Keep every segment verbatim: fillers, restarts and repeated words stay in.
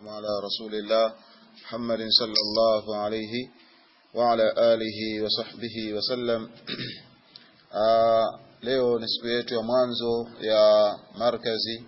والسلام على رسول الله محمد صلى الله عليه وعلى آله وصحبه وسلم. Leo ni siku yetu ya mwanzo ya markazi.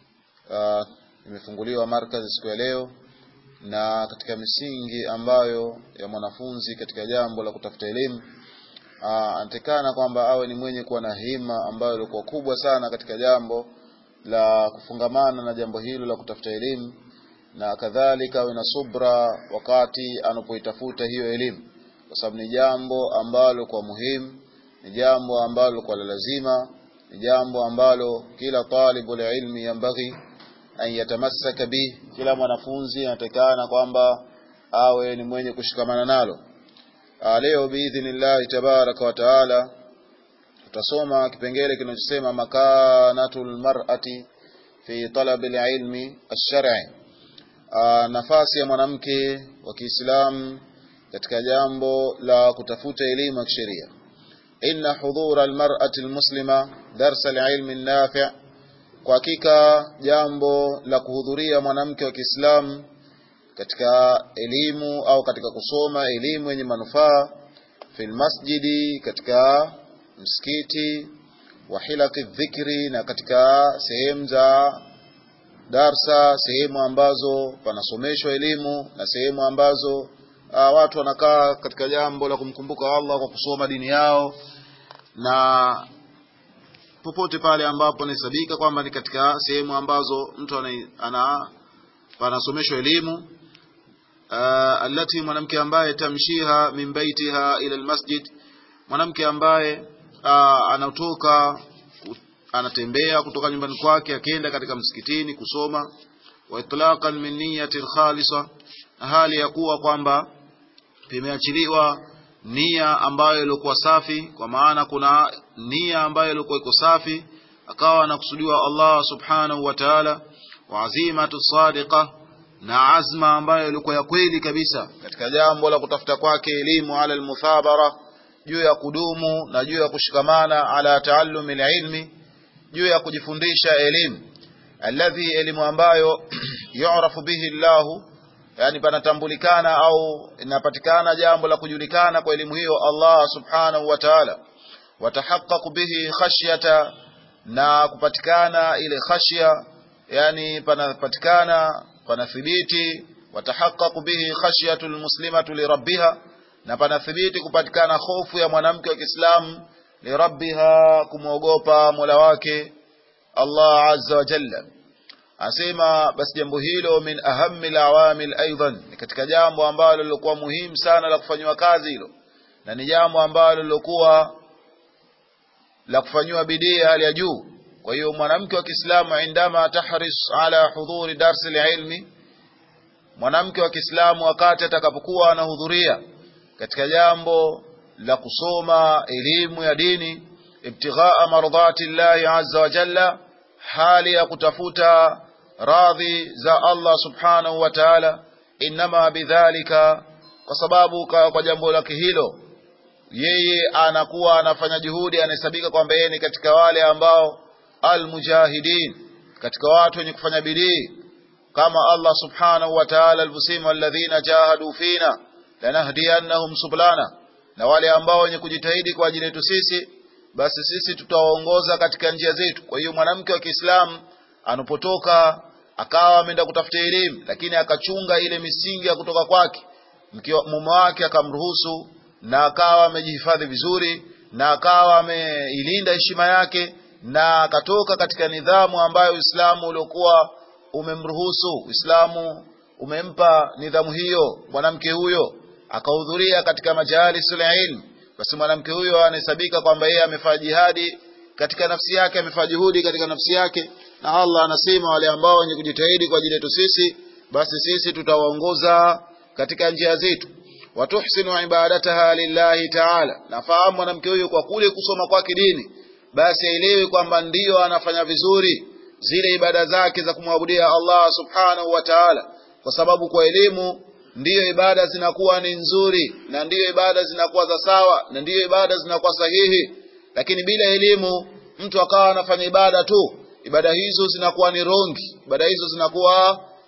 Imefunguliwa markazi siku ya leo, na katika misingi ambayo ya mwanafunzi katika jambo la kutafuta elimu anatakana kwamba awe ni mwenye kuwa na hima ambayo ilikuwa kubwa sana katika jambo la kufungamana na jambo hilo la kutafuta elimu, na kadhalika awe na subra wakati anapoitafuta hiyo elimu, kwa sababu ni jambo ambalo kwa muhimu, ni jambo ambalo kwa lazima, ni jambo ambalo kila talibul ilmi yambaghi an yatamassaka bi. Kila mwanafunzi anatakana kwamba awe ni mwenye kushikamana nalo. Leo biidhnillah tabaraka wa taala tutasoma kipengele kinachosema makanatul mar'ati fi talabil ilmi ash-shar'i, nafasi ya mwanamke wa Kiislamu katika jambo la kutafuta elimu ya kisheria. Inna hudhura al-mar'ati al-muslima darsa al-ilmi an-nafi', kwa hakika jambo la kuhudhuria mwanamke wa Kiislamu katika elimu au katika kusoma elimu yenye manufaa, fil masjidi, katika msikiti, wa hilaqi dhikri, na katika sehemu za darsa, sehemu ambazo panasomeshwa elimu, na sehemu ambazo uh, watu wanakaa katika jambo la kumkumbuka Allah kwa kusoma dini yao, na popote pale ambapo nisabika kwamba ni katika sehemu ambazo mtu ana, ana panasomeshwa elimu. Uh, alati mwanamke ambaye tamshiha min baitiha ila almasjid, mwanamke ambaye uh, anatoka anatembea kutoka nyumbani kwake akienda katika msikitini kusoma, wa itlaqan min niyyati khalisa, hali ya kuwa kwamba imeachiliwa nia ambayo ilikuwa safi, kwa maana kuna nia ambayo ilikuwa iko safi, akawa anakusudiwa Allah subhanahu wa ta'ala, wa azimatu sadiqa, na azma ambayo ilikuwa ya kweli kabisa katika jambo la kutafuta kwake elimu, ala almuthabara, juu ya kudumu na juu ya kushikamana, ala taallumi alilmi, juu ya kujifundisha elimu, alladhi, elimu ambayo yu'rafu bihi Allahu, yani panatambulikana au inapatikana jambo la kujulikana kwa elimu hiyo Allah subhanahu wa ta'ala, watahaqqaqu bihi khashyata, na kupatikana ile khashya, yani panapatikana panathibiti, watahaqqaqu bihi khashyatul muslimatu li rabbiha, na panathibiti kupatikana hofu ya mwanamke wa Kiislamu li rabbiha, kumwogopa Mola wake Allah azza wa jalla. Asema basi jambo hilo min ahammi alawamil aidan, ni katika jambo ambalo lilikuwa muhimu sana la kufanywa kazi hilo, na ni jambo ambalo lilikuwa la kufanywa bidii hali ya juu. Kwa hiyo mwanamke wa Kiislamu indama tahris ala hudhuri darsi alilmi, mwanamke wa Kiislamu wakati atakapokuwa anahudhuria katika jambo la kusoma elimu ya dini, ibtighaa mardhati Allah azza wa jalla, hali ya kutafuta radhi za Allah subhanahu wa ta'ala, inma bidhalika, kwa sababu kwa jambo lake hilo yeye anakuwa anafanya juhudi, anahesabika kwamba yeye ni katika wale ambao almujahidin, katika watu wenye kufanya bidii, kama Allah subhanahu wa ta'ala alivyosema, alladhina jahadu fina lanahdiyannahum sublana, na wale ambao wenye kujitahidi kwa ajili yetu sisi, basi sisi tutawaongoza katika njia zetu. Kwa hiyo mwanamke wa Kiislamu anapotoka akawa ameenda kutafuta elimu, lakini akachunga ile misingi ya kutoka kwake, mume wake akamruhusu, na akawa amejihifadhi vizuri, na akawa ameilinda heshima yake, na akatoka katika nidhamu ambayo Uislamu uliokuwa umemruhusu, Uislamu umempa nidhamu hiyo, mwanamke huyo akahudhuria katika majalisul ilm, basi mwanamke huyo anahesabika kwamba yeye amefanya jihadi katika nafsi yake, amefanya juhudi katika nafsi yake, na Allah anasema wale ambao wenye kujitahidi kwa ajili yetu sisi, basi sisi tutawaongoza katika njia zetu. Watuhsinu ibadataha lillahi ta'ala, nafahamu mwanamke huyo kwa kule kusoma kwake dini, basi aelewe kwamba ndiyo anafanya vizuri zile ibada zake za kumwabudia Allah subhanahu wa ta'ala, kwa sababu kwa elimu ndiyo ibada zinakuwa ni nzuri, na ndiyo ibada zinakuwa za sawa, na ndiyo ibada zinakuwa sahihi. Lakini bila elimu mtu akawa anafanya ibada tu, ibada hizo zinakuwa ni rongi, ibada hizo zinakuwa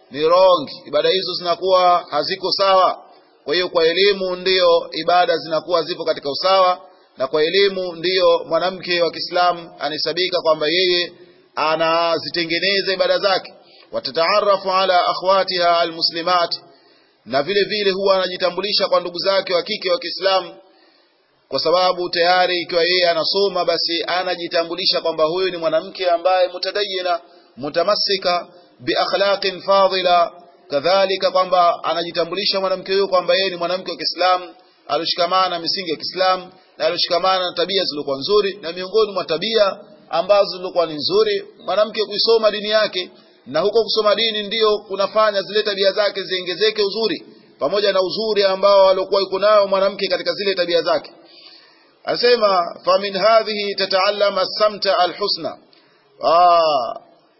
ni wrong, ibada hizo zinakuwa haziko sawa. Kwa hiyo kwa elimu ndiyo ibada zinakuwa zipo katika usawa, na kwa elimu ndiyo mwanamke wa Kiislamu anahesabika kwamba yeye anazitengeneza ibada zake. Watataarafu ala akhwatiha almuslimat, na vile vile huwa anajitambulisha kwa ndugu zake wa kike wa Kiislamu, kwa sababu tayari ikiwa yeye anasoma basi anajitambulisha kwamba huyu ni mwanamke ambaye mutadayyina mutamassika bi akhlaqin fadila. Kadhalika kwamba anajitambulisha mwanamke huyo kwamba yeye ni mwanamke wa Kiislamu alishikamana na misingi ya Kiislamu na alishikamana na tabia zilizokuwa nzuri. Na miongoni mwa tabia ambazo zilikuwa ni nzuri mwanamke kuisoma dini yake, na huko kusoma dini ndiyo kunafanya zile tabia zake ziongezeke uzuri, pamoja na uzuri ambao alikuwa yuko nao mwanamke katika zile tabia zake. Anasema fa min hadhihi tataallama samta alhusna. Ah,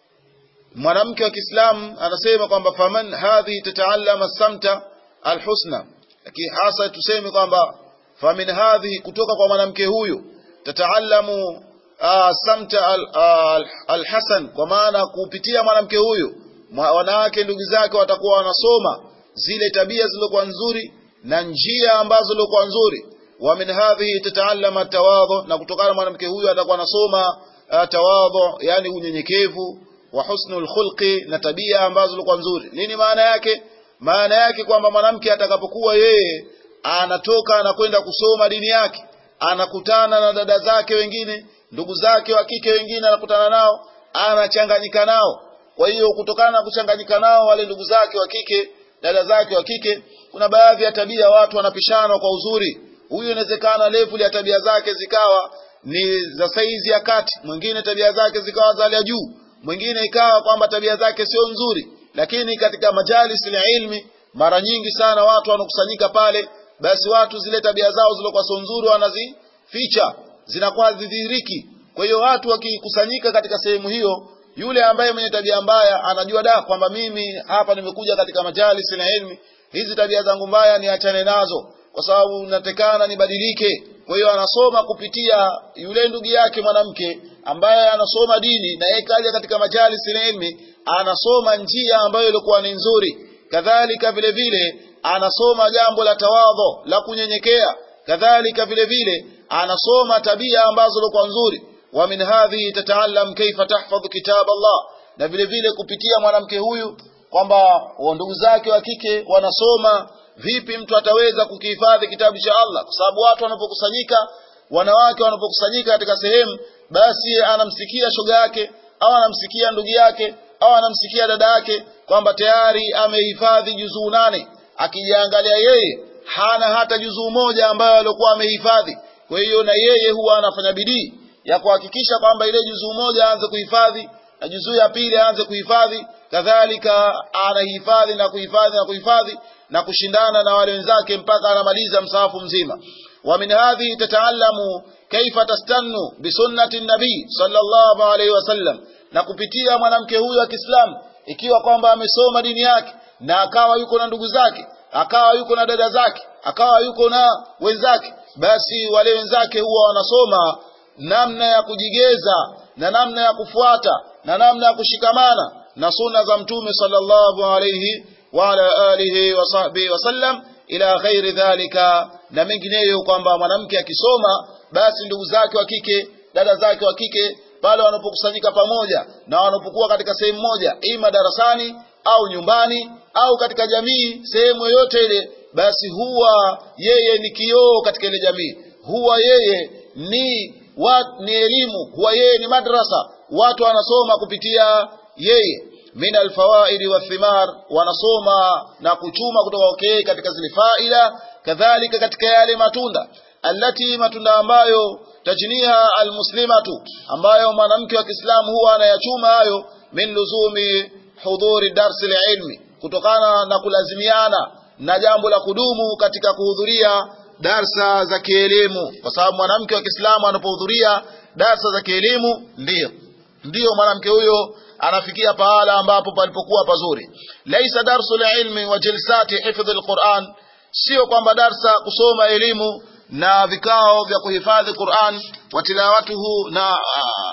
mwanamke wa Kiislamu anasema kwamba faman hadhihi tataallama samta alhusna, lakini hasa tuseme kwamba famin hadhihi, kutoka kwa mwanamke huyu, tataallamu Uh, samta al, uh, al-hasan, kwa maana kupitia mwanamke huyu wanawake ndugu zake watakuwa wanasoma zile tabia zilizokuwa nzuri na njia ambazo zilizokuwa nzuri. Wa min hadhihi tataallama tawadhu, na kutokana na mwanamke huyu atakuwa anasoma uh, tawadhu, yani unyenyekevu, wa husnul khulqi, na tabia ambazo zilizokuwa nzuri. Nini maana yake? Maana yake kwamba mwanamke atakapokuwa yeye anatoka anakwenda kusoma dini yake, anakutana na dada zake wengine, ndugu zake wa kike wengine anakutana nao, anachanganyika nao. Kwa hiyo kutokana na kuchanganyika nao wale ndugu zake wa kike, dada zake wa kike, kuna baadhi ya tabia watu wanapishana kwa uzuri. Huyu inawezekana level ya tabia zake zikawa ni za saizi ya kati, mwingine tabia zake zikawa za hali ya juu, mwingine ikawa kwamba tabia zake sio nzuri. Lakini katika majalis ya ilmi mara nyingi sana watu wanakusanyika pale, basi watu zile tabia zao zilizokuwa sio nzuri wanazificha, zinakuwa zidhihiriki. Kwa hiyo watu wakikusanyika katika sehemu hiyo, yule ambaye mwenye tabia mbaya anajua da kwamba mimi hapa nimekuja katika majalis na ilmi, hizi tabia zangu mbaya niachane nazo, kwa sababu natekana nibadilike. Kwa hiyo anasoma kupitia yule ndugu yake mwanamke ambaye anasoma dini, na yeye kaja katika majalis na ilmi, anasoma njia ambayo ilikuwa ni nzuri. Kadhalika vile vile anasoma jambo la tawadhu, la kunyenyekea. Kadhalika vile vile anasoma tabia ambazo zilikuwa nzuri. Wa min hadhi tataallam kaifa tahfadhu kitab Allah, na vile vile kupitia mwanamke huyu kwamba ndugu zake wa kike wanasoma vipi mtu ataweza kukihifadhi kitabu cha Allah. Kwa sababu watu wanapokusanyika, wanawake wanapokusanyika katika sehemu, basi anamsikia shoga yake au anamsikia ndugu yake au anamsikia dada yake kwamba tayari amehifadhi juzuu nane, akijiangalia yeye hana hata juzuu moja ambayo alikuwa amehifadhi. Kwa hiyo na yeye huwa anafanya bidii ya kuhakikisha kwamba ile juzuu moja aanze kuhifadhi na juzuu ya pili aanze kuhifadhi. Kadhalika anahifadhi na kuhifadhi na kuhifadhi na kushindana na wale wenzake mpaka anamaliza msahafu mzima. Wa min hadhi tataallamu kaifa tastannu bi sunnati nabii sallallahu alaihi wasallam, na kupitia mwanamke huyu wa Kiislamu ikiwa kwamba amesoma dini yake na akawa yuko na ndugu zake, akawa yuko na dada zake, akawa yuko na wenzake, basi wale wenzake huwa wanasoma namna ya kujigeza na namna ya kufuata na namna ya kushikamana na sunna za Mtume sallallahu alayhi wa ala alihi wa sahbihi wasallam ila ghairi dhalika, na mengineyo, kwamba mwanamke akisoma basi ndugu zake wa kike, dada zake wa kike, pale wanapokusanyika pamoja na wanapokuwa katika sehemu moja, ima darasani au nyumbani au katika jamii, sehemu yoyote ile, basi huwa yeye ni kioo katika ile jamii, huwa yeye ni wat, ni elimu, huwa yeye ni madrasa, watu wanasoma kupitia yeye. Min alfawaidi wa thimar, wanasoma na kuchuma kutoka okay katika zile faida. Kadhalika katika yale matunda, alati, matunda ambayo tajniha almuslimatu, ambayo mwanamke wa Kiislamu huwa anayachuma hayo, min luzumi hudhuri darsi ilmi, kutokana na kulazimiana na jambo la kudumu katika kuhudhuria darsa za kielimu. Kwa sababu mwanamke wa Kiislamu anapohudhuria darsa za kielimu, ndio ndio mwanamke huyo anafikia pahala ambapo palipokuwa pazuri. Laisa darsul ilmi wa jilsati hifdh alquran, sio kwamba darsa kusoma elimu na vikao vya kuhifadhi Qur'an, wa tilawatuhu na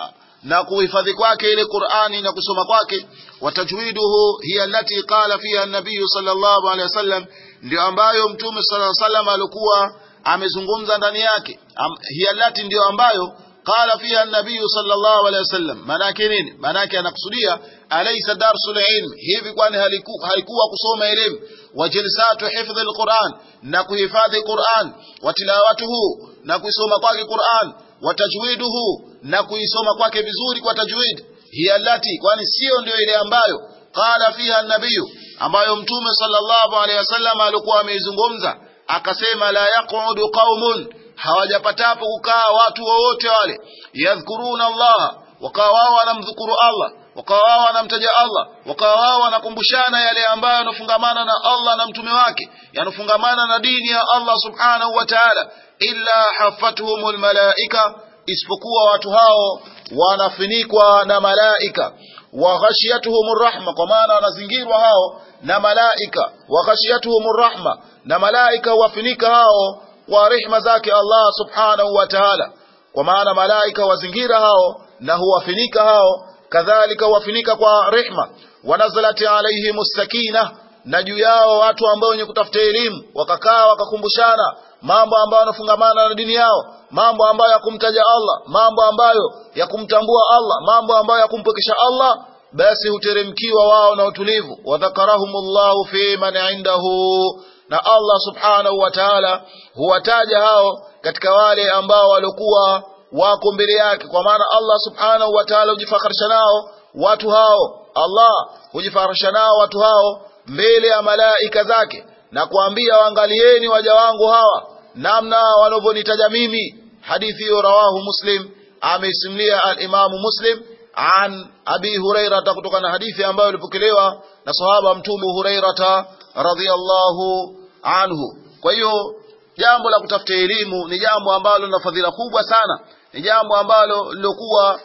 na kuhifadhi kwake ile Qur'ani na kusoma kwake. Watajwiduhu hiya allati qala fiha an-nabiy sallallahu alayhi wasallam, ndio ambayo mtume sallallahu alayhi wasallam alikuwa amezungumza ndani yake. Hiya allati ndio ambayo qala fiha an-nabiy sallallahu alayhi wasallam. Maana yake nini? Maana yake anakusudia alaysa darsul ilm, hivi kwani haikuwa kusoma elimu, wa jilsatu hifdh al-Qur'an, na kuhifadhi Qur'an, wa tilawatuhu, na kusoma kwake Qur'an, wa tajwiduhu, na kuisoma kwake vizuri kwa tajwid. Hiya allati, kwani sio ndio ile ambayo qala fiha an-nabiy, ambayo mtume sallallahu alayhi wasallam alikuwa ameizungumza akasema la yaqudu qaumun, hawajapatapo kukaa watu wote wale, yadhkuruna Allah, wakawa wao wanamdhukuru Allah, wakawa wao wanamtaja Allah, wakawa wao wanakumbushana yale ambayo yanofungamana na Allah na mtume wake, yanofungamana na dini ya Allah subhanahu wa ta'ala, illa hafatuhumul malaika, isipokuwa watu hao wanafunikwa na malaika, wa ghashiyatuhumur rahma, kwa maana wanazingirwa hao na malaika, wa ghashiyatuhumur rahma, na malaika wafunika hao kwa rehema zake Allah subhanahu wa ta'ala, kwa maana malaika wazingira hao na huwafunika hao, kadhalika wafunika kwa rehema. Wanazalati alaihimus sakina, na juu yao watu ambao wenye kutafuta elimu wakakaa wakakumbushana mambo ambayo yanafungamana na dini yao, mambo ambayo ya kumtaja Allah, mambo ambayo ya kumtambua Allah, mambo ambayo ya kumpekesha Allah, basi huteremkiwa wao na utulivu. Wadhakarahumullahu fi man indahu, na Allah subhanahu wa ta'ala huwataja hao katika wale ambao walikuwa wako mbele yake, kwa maana Allah subhanahu wa ta'ala hujifakharisha nao watu hao. Allah hujifakharisha nao watu hao mbele ya malaika zake na kuambia, waangalieni waja wangu hawa namna wanavyonitaja mimi. Hadithi hiyo rawahu Muslim, ameisimulia al-Imam Muslim an Abi Hurairah, kutoka na hadithi ambayo ilipokelewa na sahaba Mtume Hurairah radhiyallahu anhu. Kwa hiyo jambo la kutafuta elimu ni jambo ambalo lina fadhila kubwa sana, ni jambo ambalo lilokuwa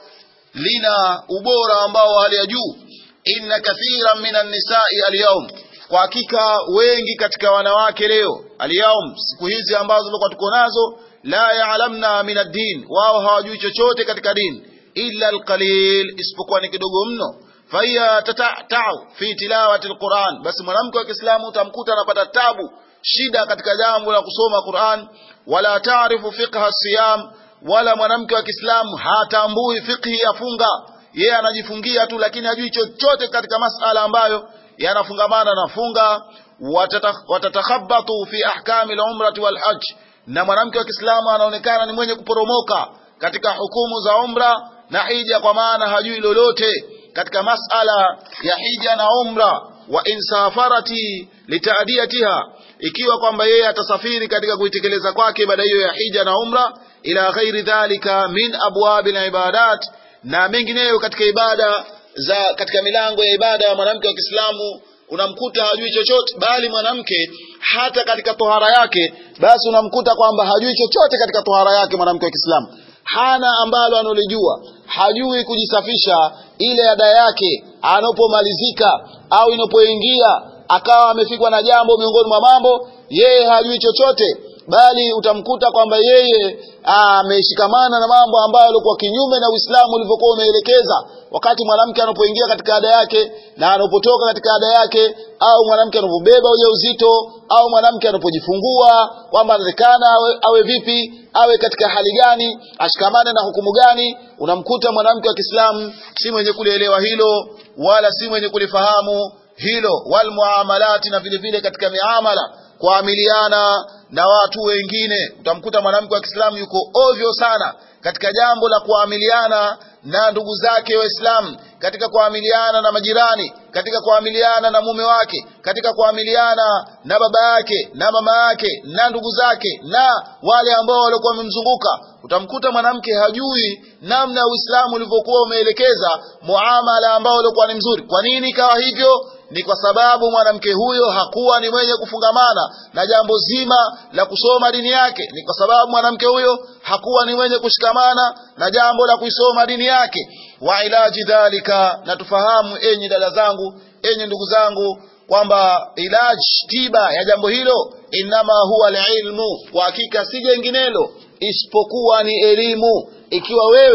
lina ubora ambao hali ya juu. Inna kathiran minan nisa'i al-yawm, kwa hakika wengi katika wanawake leo, al-yawm, siku hizi ambazo tulikuwa tuko nazo, la ya'lamna min ad-din, wao hawajui chochote katika dini, illa al-qalil, isipokuwa ni kidogo mno. Faya tata'u fi tilawati al-Qur'an, basi mwanamke wa Kiislamu utamkuta anapata tabu, shida katika jambo la kusoma Qur'an. Wala taarifu fiqha as-siyam, wala mwanamke wa Kiislamu hatambui fiqhi ya funga, yeye anajifungia tu, lakini hajui chochote katika masala ambayo yanafungamana na funga. Watatakhabbatu fi ahkami al-umrati wal hajj, na mwanamke wa Kiislamu anaonekana ni mwenye kuporomoka katika hukumu za umra na hija, kwa maana hajui lolote katika masala ya hija na umra. Wa insafarati litaadiyatiha, ikiwa kwamba yeye atasafiri katika kuitekeleza kwake ibada hiyo ya hija na umra, ila ghairi dhalika min abwabil ibadat, na mengineyo katika ibada za katika milango ya ibada ya mwanamke wa Kiislamu, unamkuta hajui chochote. Bali mwanamke hata katika tohara yake, basi unamkuta kwamba hajui chochote katika tohara yake. Mwanamke wa Kiislamu hana ambalo anolijua, hajui kujisafisha ile ada yake anapomalizika au inapoingia akawa amefikwa na jambo miongoni mwa mambo, yeye hajui chochote, bali utamkuta kwamba yeye ameshikamana na mambo ambayo yalikuwa kinyume na Uislamu ulivyokuwa umeelekeza. Wakati mwanamke anapoingia katika ada yake na anapotoka katika ada yake, au mwanamke anapobeba ujauzito, au mwanamke anapojifungua, kwamba anatakana awe, awe vipi, awe katika hali gani, ashikamane na hukumu gani, unamkuta mwanamke wa Kiislamu si mwenye kulielewa hilo, wala si mwenye kulifahamu hilo. Wal muamalati, na vile vile katika miamala, kuamiliana na watu wengine, utamkuta mwanamke wa Kiislamu yuko ovyo sana katika jambo la kuamiliana na ndugu zake Waislamu, katika kuamiliana na majirani, katika kuamiliana na mume wake, katika kuamiliana na baba yake na mama yake na ndugu zake na wale ambao walikuwa wamemzunguka. Utamkuta mwanamke hajui namna Uislamu ulivyokuwa umeelekeza muamala ambao ulikuwa ni mzuri. Kwa nini ikawa hivyo? Ni kwa sababu mwanamke huyo hakuwa ni mwenye kufungamana na jambo zima la kusoma dini yake. Ni kwa sababu mwanamke huyo hakuwa ni mwenye kushikamana na jambo la kuisoma dini yake. Wa ilaji dhalika, na tufahamu enyi dada zangu, enyi ndugu zangu, kwamba ilaji, tiba ya jambo hilo, inama huwa al-ilmu, kwa hakika si jenginelo isipokuwa ni elimu. Ikiwa wewe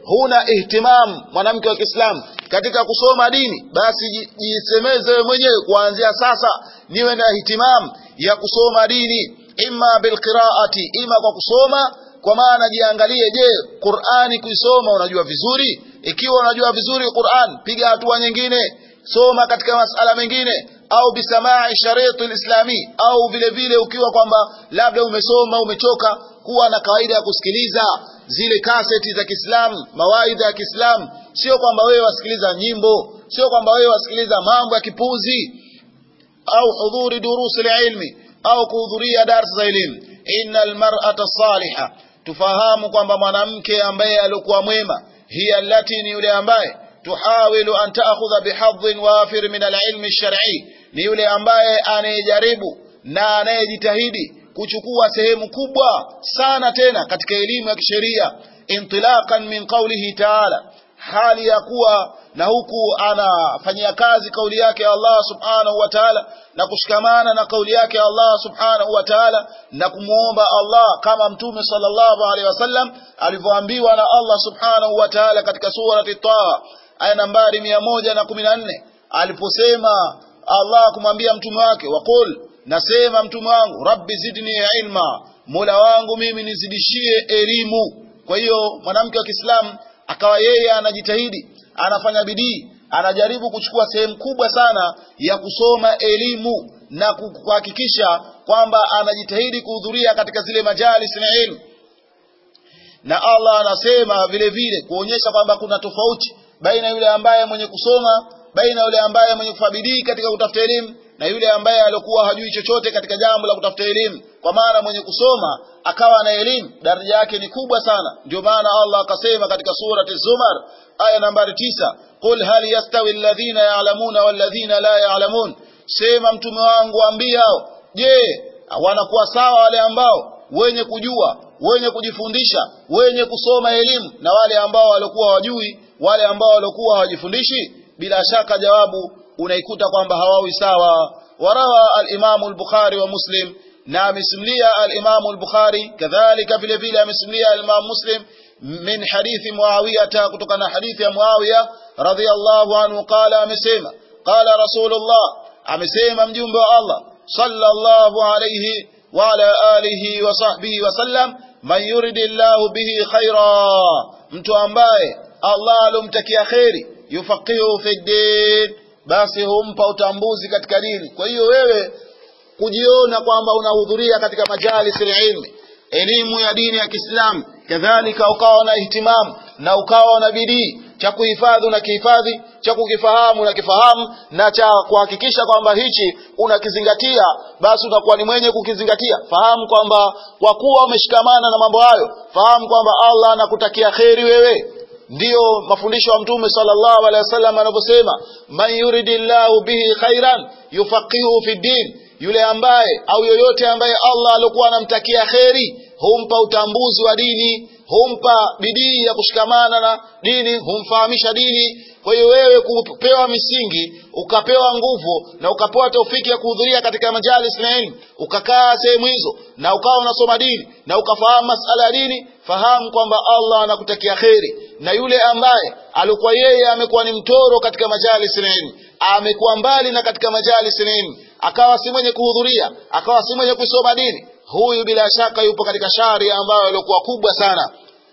huna ihtimam mwanamke wa Kiislamu katika kusoma dini, basi jisemeze wewe mwenyewe kuanzia sasa niwe na ihtimam ya kusoma dini, imma bilqiraati, ima kwa kusoma. Kwa maana jiangalie, je, Qur'ani kuisoma unajua vizuri? Ikiwa unajua vizuri Qur'an, piga hatua nyingine, soma katika masala mengine, au bisamai shariti alislami, au vile vile ukiwa kwamba labda umesoma umechoka, kuwa na kawaida ya kusikiliza zile kaseti za Kiislamu, mawaidha ya Kiislamu. Sio kwamba wewe wasikiliza nyimbo, sio kwamba wewe wasikiliza mambo ya kipuzi, au hudhuri durusi ilmi, au kuhudhuria darasa za elimu. Innal mar'ata salihah, tufahamu kwamba mwanamke ambaye alikuwa mwema, hiya allati, ni yule ambaye tuhawilu an ta'khudha bihadhin wafir min al-ilmi ash-shar'i, ni yule ambaye anayejaribu na anayejitahidi kuchukua sehemu kubwa sana tena katika elimu ya kisheria, intilaqan min qawlihi ta'ala, hali ya kuwa na huku anafanyia kazi kauli yake Allah subhanahu wa ta'ala, na kushikamana na kauli yake Allah subhanahu wa ta'ala, na kumuomba Allah kama mtume sallallahu alaihi wasallam alivyoambiwa na Allah subhanahu wa ta'ala katika surati Taha aya nambari mia moja na kumi na nne, aliposema Allah kumwambia mtume wake, waqul, nasema mtume wangu, rabbi zidni ilma, mola wangu mimi nizidishie elimu. Kwa hiyo mwanamke wa Kiislamu akawa yeye anajitahidi, anafanya bidii, anajaribu kuchukua sehemu kubwa sana ya kusoma elimu na kuhakikisha kwamba anajitahidi kuhudhuria katika zile majalis na elimu. Na Allah anasema vile vile kuonyesha kwamba kuna tofauti baina yule ambaye mwenye kusoma, baina yule ambaye mwenye kufabidii katika kutafuta elimu, na yule ambaye alikuwa hajui chochote katika jambo la kutafuta elimu. Kwa maana mwenye kusoma akawa na elimu, daraja yake ni kubwa sana. Ndio maana Allah akasema katika surati Zumar aya nambari tisa, qul hal yastawi alladhina ya'lamuna walladhina la ya'lamun, sema mtume wangu ambia, je, wanakuwa sawa wale ambao wenye kujua, wenye kujifundisha, wenye kusoma elimu, na wale ambao walikuwa hawajui, wale ambao walikuwa hawajifundishi? Bila shaka jawabu unaikuta kwamba hawawi sawa. Warawa al-Imam al-Bukhari wa Muslim, na amesimulia al-Imam al-Bukhari kadhalika vile vile amesimulia al-Imam Muslim min hadithi Muawiya, kutokana na hadithi ya Muawiya radhiyallahu anhu, qala, amesema qala Rasulullah, amesema mjumbe wa Allah sallallahu alayhi wa ala alihi wa sahbihi wa sallam, man yuridillahu bihi khaira, mtu ambaye Allah alomtakia khairi, yufaqihu fi din, basi humpa utambuzi katika dini. Kwa hiyo wewe kujiona kwamba unahudhuria katika majalis ilmi, elimu ya dini ya Kiislamu, kadhalika ukawa na ihtimamu na ukawa na bidii cha kuhifadhi na kihifadhi, cha kukifahamu na kifahamu, na cha kuhakikisha kwamba hichi unakizingatia, basi utakuwa ni mwenye kukizingatia. Fahamu kwamba kwa kuwa umeshikamana na mambo hayo, fahamu kwamba Allah anakutakia khairi wewe. Ndiyo mafundisho ya Mtume sallallahu alaihi wasallam anaposema, man yuridillahu bihi khairan yufaqihu fi din, yule ambaye au yoyote ambaye Allah alikuwa anamtakia khairi humpa utambuzi wa dini, humpa bidii ya kushikamana na dini, humfahamisha dini. Kwa hiyo wewe kupewa misingi, ukapewa nguvu na ukapewa taufiki ya kuhudhuria katika majalis na elimu, ukakaa sehemu hizo na ukawa unasoma dini na ukafahamu masala ya dini, fahamu kwamba Allah anakutakia khairi. Na yule ambaye alikuwa yeye amekuwa ni mtoro katika majalis na elimu, amekuwa mbali na katika majalis na elimu, akawa si mwenye kuhudhuria, akawa si mwenye kusoma dini, huyu bila shaka yupo katika shari ambayo ilikuwa kubwa sana.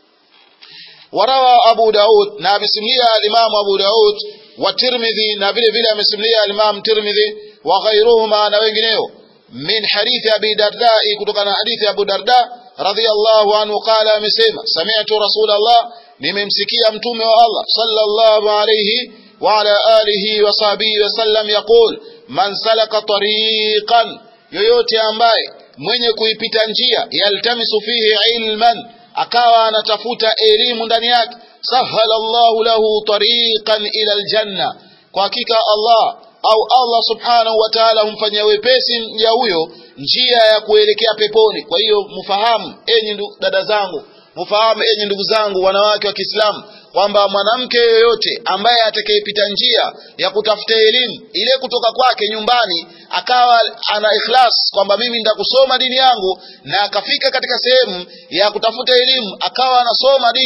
Warawa Abu Daud, na amesimulia al-Imam Abu Daud wa Tirmidhi, na vile vile amesimulia al-Imam Tirmidhi wa ghayruhuma, na wengineo, min hadithi Abi Darda, kutokana na hadithi Abu Darda radhiyallahu anhu, qala, amesema sami'tu Rasulullah, nimemsikia mtume wa Allah sallallahu alayhi wa ala alihi wa sahbihi wa sallam yaqul, man salaka tariqan, yoyote ambaye mwenye kuipita njia, yaltamisu fihi ilman, akawa anatafuta elimu ndani yake, sahala Allahu lahu tariqan ila aljanna, kwa hakika Allah au Allah subhanahu wa ta'ala humfanyia wepesi mja huyo njia ya kuelekea peponi. Kwa hiyo mfahamu enyi dada zangu, mfahamu enyi ndugu zangu wanawake wa Kiislamu, kwamba mwanamke yoyote ambaye atakayepita njia ya kutafuta elimu ile kutoka kwake nyumbani, akawa ana ikhlas kwamba mimi nitakusoma dini yangu, na akafika katika sehemu ya kutafuta elimu akawa anasoma dini,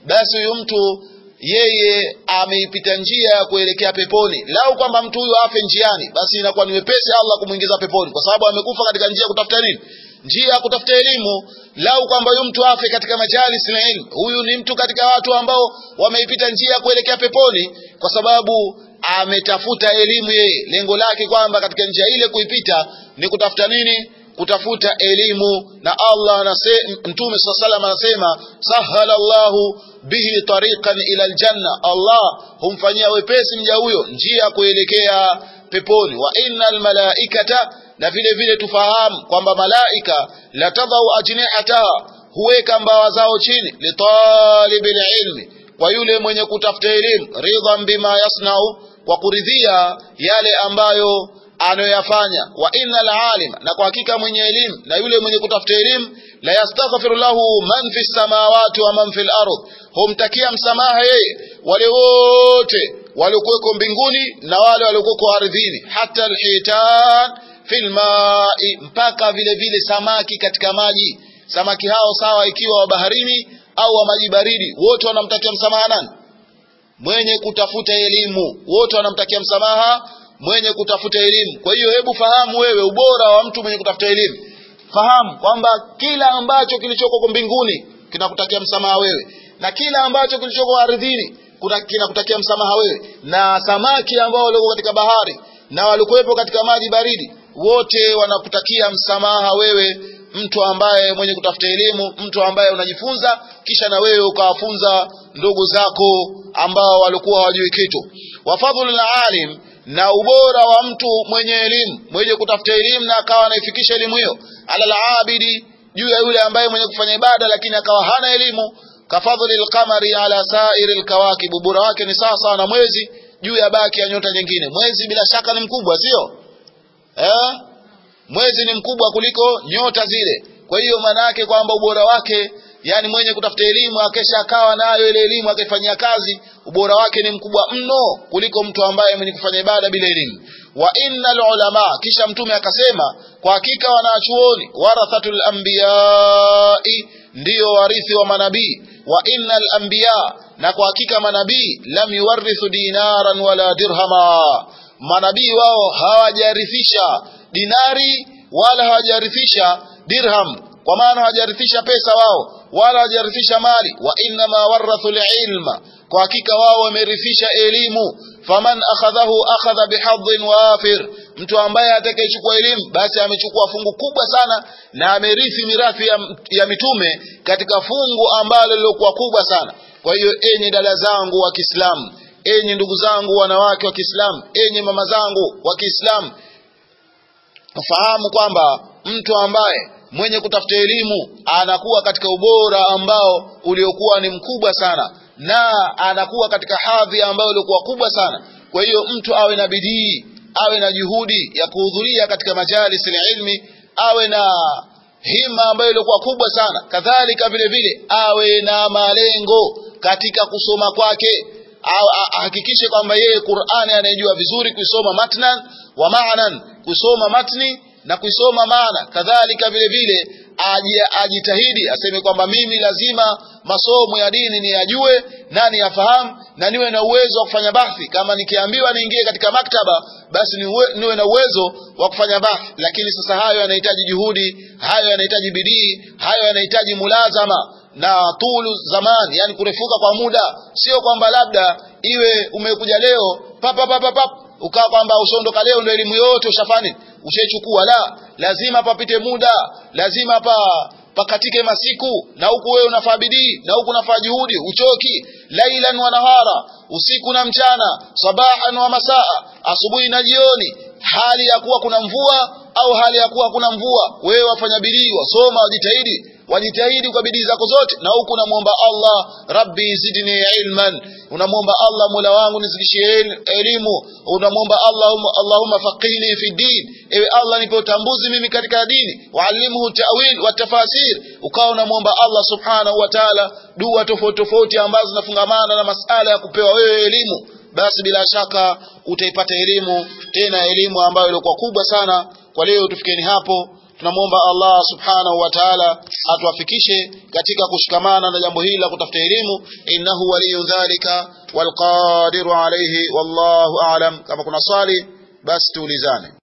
basi huyu mtu yeye ameipita njia ya kuelekea peponi. Lau kwamba mtu huyu afe njiani, basi inakuwa ni wepesi Allah kumuingiza peponi, kwa sababu amekufa katika njia ya kutafuta nini? Njia ya kutafuta elimu. Lau kwamba huyu mtu afe katika majalis na ilmu, huyu ni mtu katika watu ambao wameipita njia ya kuelekea peponi, kwa sababu ametafuta elimu yeye. Lengo lake kwamba katika njia ile kuipita ni kutafuta nini? Kutafuta elimu. Na Allah anasema, Mtume sallallahu alayhi wasallam anasema, sahala Allahu bihi tariqan ila aljanna, Allah humfanyia wepesi mja huyo njia kuelekea peponi. Wa innal malaikata, na vile vile tufahamu kwamba malaika la tadau ajnihata, huweka mbawa zao chini, li talibil ilmi, kwa yule mwenye kutafuta elimu, ridhan bima yasnau, kwa kuridhia yale ambayo anoyafanya. Wa innal alim, na kwa hakika mwenye elimu na yule mwenye kutafuta elimu, la yastaghfiru lahu man fis samawati wa man fil ardh, humtakia msamaha yeye wale wote waliokuwa mbinguni na wale waliokuwa ardhini, hata alhitan fil ma'i, mpaka vile vile samaki katika maji. Samaki hao sawa ikiwa wa baharini au wa maji baridi, wote wanamtakia msamaha nani? Mwenye kutafuta elimu. Wote wanamtakia msamaha mwenye kutafuta elimu. Kwa hiyo hebu fahamu wewe ubora wa mtu mwenye kutafuta elimu. Fahamu kwamba kila ambacho kilichoko mbinguni kinakutakia msamaha wewe, na kila ambacho kilichoko ardhini kinakutakia msamaha wewe, na samaki ambao walio katika bahari na walikuwepo katika maji baridi, wote wanakutakia msamaha wewe, mtu ambaye mwenye kutafuta elimu, mtu ambaye unajifunza kisha na wewe ukawafunza ndugu zako ambao walikuwa hawajui kitu. Wa fadhlul alim, na ubora wa mtu mwenye elimu, mwenye kutafuta elimu na akawa anaifikisha elimu hiyo, ala al-abidi, juu ya yule ambaye mwenye kufanya ibada lakini akawa hana elimu, kafadhlil qamari ala sa'iril kawakib, ubora wake ni sawa sawa na mwezi juu ya baki ya nyota nyingine. Mwezi bila shaka ni mkubwa, sio? Eh? Mwezi ni mkubwa kuliko nyota zile. Kwa hiyo maana yake kwamba ubora wake, yani mwenye kutafuta elimu akesha akawa nayo ile elimu akaifanyia kazi, ubora wake ni mkubwa mno kuliko mtu ambaye mwenye kufanya ibada bila elimu. Wa innal ulama, kisha mtume akasema, kwa hakika wanachuoni, warathatul anbiya'i, ndio warithi wa manabii. Wa innal anbiya, na kwa hakika manabii, lam yuwarithu dinaran wala dirhama, manabii wao hawajarithisha dinari wala hawajarithisha dirham, kwa maana hawajarithisha pesa wao wala hawajarithisha mali. Wa inna ma warathul ilma, kwa hakika wao wamerithisha elimu. Faman akhadhahu akhadha bihadhin wafir, mtu ambaye atakayechukua elimu basi amechukua fungu kubwa sana na amerithi mirathi ya, ya mitume katika fungu ambalo lilikuwa kubwa sana. Kwa hiyo enyi dada zangu wa Kiislamu, enyi ndugu zangu wanawake wa Kiislamu, enyi mama zangu wa Kiislamu, fahamu kwamba mtu ambaye mwenye kutafuta elimu anakuwa katika ubora ambao uliokuwa ni mkubwa sana, na anakuwa katika hadhi ambayo ilikuwa kubwa sana. Kwa hiyo mtu awe na bidii, awe na juhudi ya kuhudhuria katika majalis ilmi, awe na hima ambayo ilikuwa kubwa sana. Kadhalika vile vile awe na malengo katika kusoma kwake, hakikishe kwamba yeye Qur'ani anajua vizuri kuisoma matnan wa ma'nan, kusoma matni na kuisoma maana. Kadhalika vile vile ajitahidi aseme kwamba mimi lazima masomo ya dini ni yajue na ni yafahamu na niwe na uwezo wa kufanya bahthi. Kama nikiambiwa niingie katika maktaba, basi niwe na uwezo wa kufanya bahthi. Lakini sasa hayo yanahitaji juhudi, hayo yanahitaji bidii, hayo yanahitaji mulazama na tulu zaman, yani kurefuka kwa muda. Sio kwamba labda iwe umekuja leo papa papa pap ukawa kwamba usondoka leo ndio elimu yote ushafani ushechukua. La, lazima papite muda, lazima pa pakatike masiku, na huku wewe unafanya bidii na huku unafanya juhudi, uchoki. Lailan wa nahara, usiku na mchana, sabahan wa masaa, asubuhi na jioni, hali ya kuwa kuna mvua au hali ya kuwa kuna mvua, wewe wafanya bidii, wasoma, wajitahidi wajitahidi kwa bidii zako zote, na huku unamuomba Allah, Rabbi zidni ilman, unamuomba Allah, Mola wangu nizidishie elimu, unamuomba Allah, Allahumma faqihni fi din, ewe Allah nipe utambuzi mimi katika dini, wa'allimhu ta'wil wa tafasir. Ukawa unamuomba Allah subhanahu wa ta'ala dua tofauti tofauti ambazo zinafungamana na masala ya kupewa wewe elimu, basi bila shaka utaipata elimu, tena elimu ambayo ilikuwa kubwa sana. Kwa leo tufikeni hapo. tunamuomba Allah subhanahu wa ta'ala atuwafikishe katika kushikamana na jambo hili la kutafuta elimu. Innahu waliyu dhalika wal qadiru alayhi wallahu a'lam. Kama kuna swali basi tuulizane.